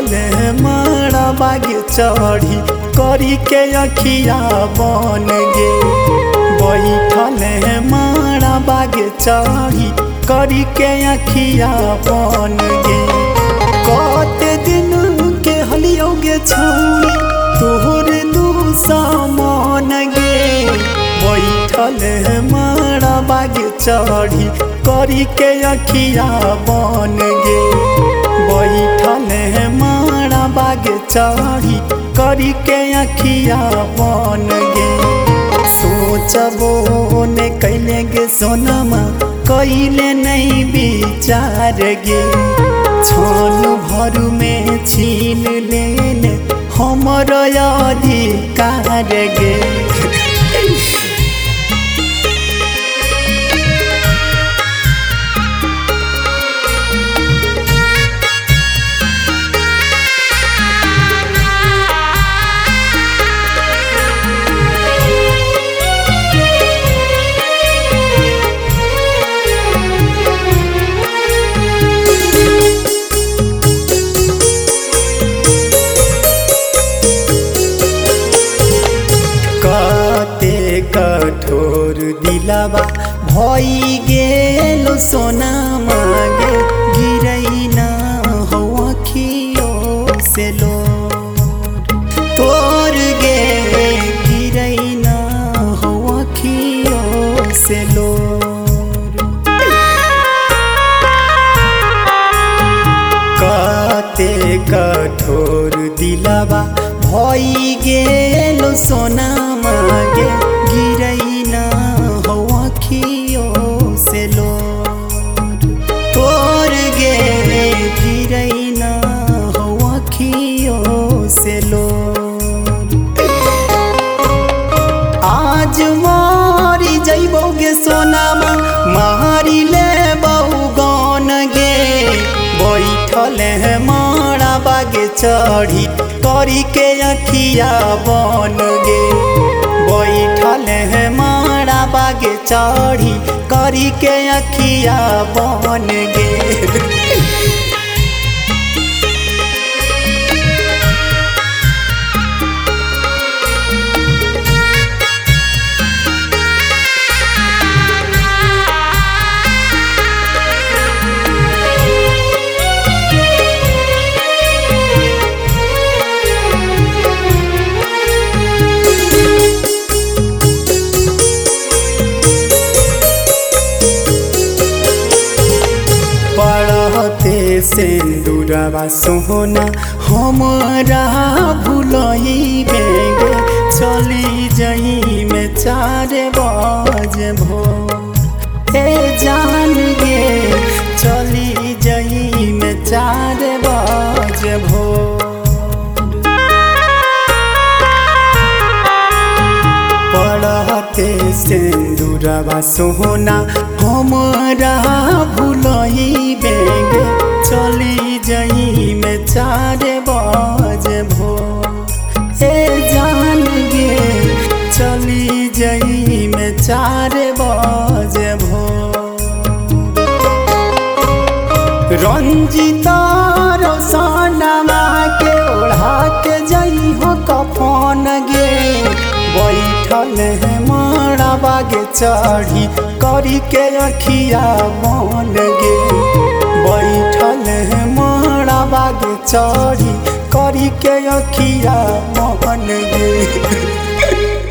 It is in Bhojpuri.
बैठल मारा बागे चढ़ी करी के अखिया बन गे। बैठल मारा बागे चढ़ी करी के अखिया बन गे। कते दिन के हलियोगे छौरी तोहर दुश्मन गे। बैठल मारा बागे चढ़ी करी के अखिया बन गे। बैठल मारा बागे चढ़ी करी के अखिया बन गे। सोचबो ने कैले गे सोनमा कैले नहीं विचार गे। क्षण भर में छीन लेले हमर अधिकार गे। कठोर दिलावा भई गेलो सोना मागे। गिरई ना हो अखियों से लो तोर गे। गिरई ना हो अखियों से लो। काते कठोर दिलावा भई गेलो सोना मागे। गिरई ना हो अखियों से लो तोर गे। गिरई ना हो अखियों से लो। आज मारी जइबोगे सोनामा मारी ले बहु गन गे। बैठल मारा बागे चढ़ी करी के अखिया बन गे। बैठल मारा बागे चढ़ी करी के अखिया बन गे। पढ़ते सिंदूरवा सोना हमरा भूलई बेगे। चली जई में 4 बजे भोर ए जान गे। चली जई में 4 बजे भोर। पढ़ते सिंदूरवा सोना हमरा भूलई बेगे। चली जई में 4 बजे भोर ए जान गे। चली जई में 4 बजे भोर। रंजिता रोशनमा के ओढ़ा के जई हो कफन गे। बैठल मारा बागे चढ़ी करी के अखिया बन गे। बैठल मारा बागे चढ़ी करी के अखिया बन गे।